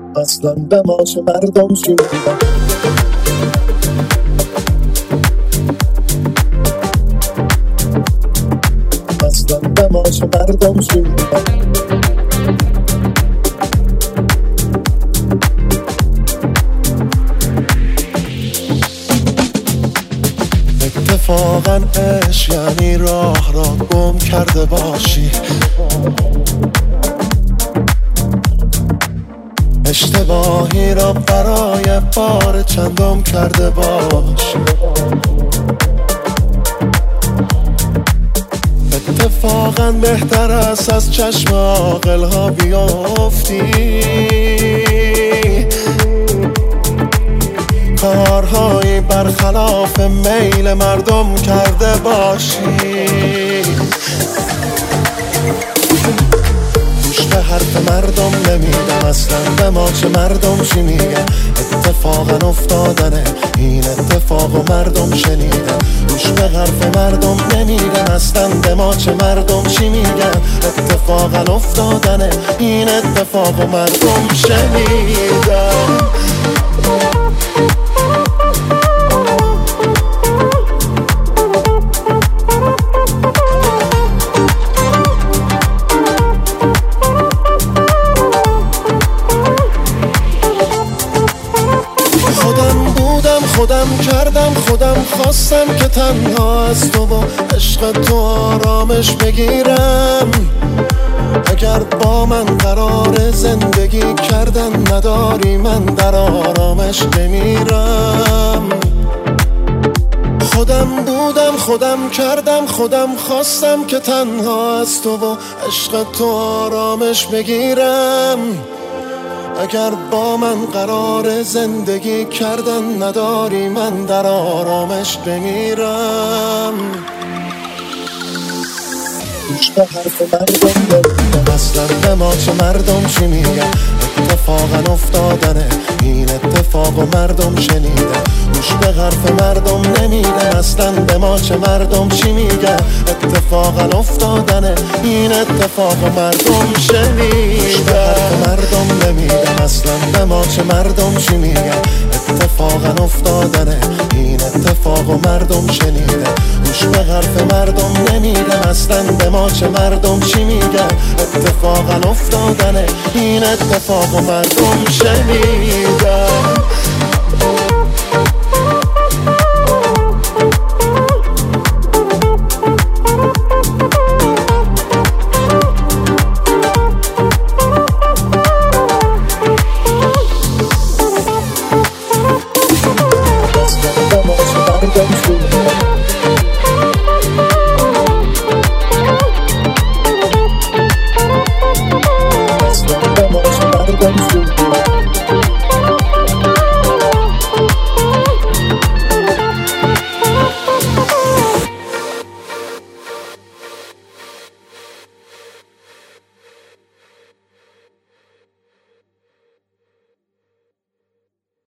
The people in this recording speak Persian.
اصلا به ما چه مردم چی میگن. اصلا به ما چه مردم چی میگن. اتفاقا عشق یعنی راه را گم کرده باشی، اشتباهی را برای بار چندم کرده باشی. اتفاقا بهتر است از چشم عاقل ها بیافتی، کارهایی برخلاف میل مردم کرده باشی. گوش به حرف مردم نمیدم، اصلا به ما چه مردم چی میگن. اتفاقا افتادنه این اتفاق و مردم شنیدن. گوش به حرف مردم نمیدم، اصلا به ما چه مردم چی میگن. اتفاقا افتادنه این اتفاق و مردم شنیدن. خودم کردم خودم خواستم که تنها از تو با عشق تو آرامش بگیرم. اگر با من قرار زندگی کردن نداری من در آرامش بمیرم. خودم بودم خودم کردم خودم خواستم که تنها از تو با عشق تو آرامش بگیرم. اگر با من قرار زندگی کردن نداری من در آرامش بمیرم. گوش به حرف مردم نمیدم، اصلا به ما چه مردم چی میگن. اتفاقا افتادنه این اتفاق و مردم شنیدن. گوش به حرف مردم نمیدم، اصلا به ما چه مردم چی میگن. اتفاقا افتادنه این اتفاق و مردم شنیدن. گوش به حرف مردم نمیدم، اصلا به ما چه مردم چی میگن. اتفاقا افتادنه این اتفاق و مردم شنیدن. گوش به حرف مردم نمیدم، اصلا به ما چه مردم چی میگن. اتفاقا افتادنه این اتفاق و مردم شنیدن.